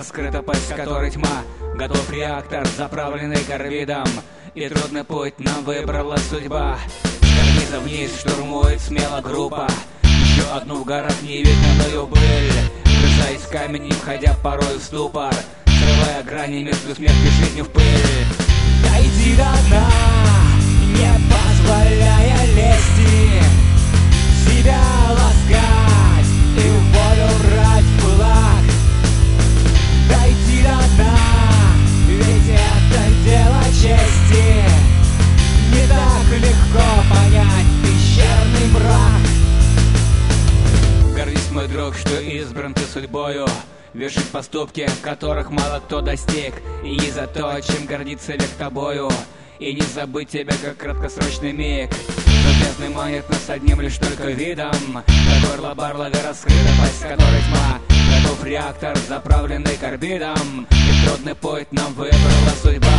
раскрыта пасть, в которой тьма. Готов реактор, заправленный карбидом, и трудный путь нам выбрала судьба. С карниза вниз штурмует смело группа. Еще одну в горах невиданную быль, вгрызаясь в камень и входя порой в ступор, срывая грани между смертью и жизнью в пыль. Дойди до дна, не позволяя лести, себя ласкать и в волю врать в кулак. Дойди до дна, ведь это дело чести. Не так легко понять пещерный мрак. Гордись, мой друг, что избран ты судьбою, вершить поступки, которых мало кто достиг, и за то, чем гордится век тобою. И не забыть тебя, как краткосрочный миг. Железный манит нас одним лишь только видом. До горла барлога раскрыта пасть, в которой тьма. Готов реактор, заправленный карбидом, и трудный путь нам выбрала судьба.